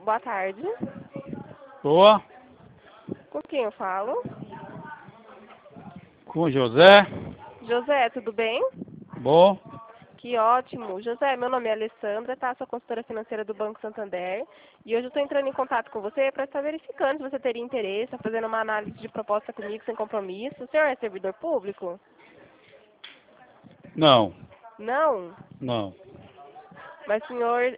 Boa tarde. Boa. Com quem eu falo? Com José. José, tudo bem? Bom. Que ótimo. José, meu nome é Alessandra, tá? Sou consultora financeira do Banco Santander. E hoje eu estou entrando em contato com você para estar verificando se você teria interesse, fazendo uma análise de proposta comigo sem compromisso. O senhor é servidor público? Não. Não? Não. Mas o senhor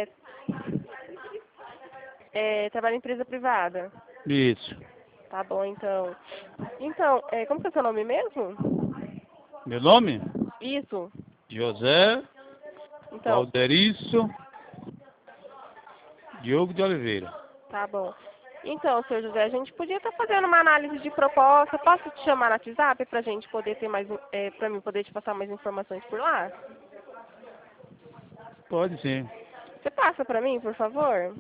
trabalha em empresa privada? Isso. Tá bom, então. Então, como que é o seu nome mesmo? Meu nome? Isso. José Então, Valderício Diogo de Oliveira. tá bom. Então, senhor José, a gente podia estar fazendo uma análise de proposta. Posso te chamar no WhatsApp para a gente poder ter mais, para mim poder te passar mais informações por lá? Pode sim. Você passa para mim, por favor?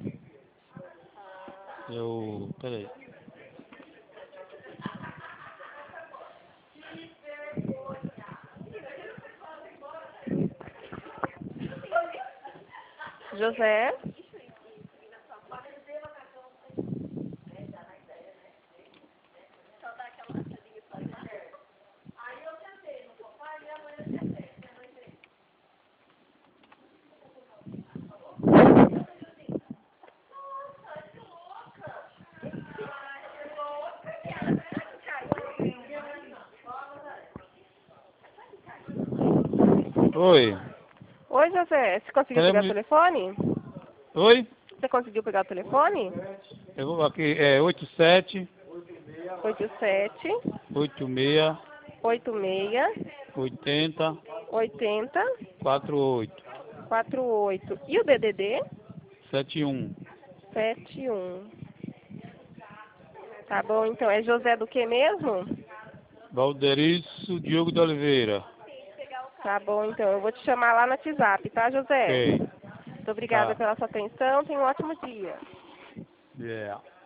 Peraí. José? Oi. Oi, José. Você conseguiu pegar o Queremos... telefone? Oi? Você conseguiu pegar o telefone? Eu vou aqui, 87 87 86 86 80 80 48 48. E o DDD? 71. 71. Tá bom, então. É José do que mesmo? Valderício Diogo de Oliveira. Tá bom, então. Eu vou te chamar lá no WhatsApp, tá, José? Ok. Muito obrigada Tá. pela sua atenção. Tenha um ótimo dia. Yeah.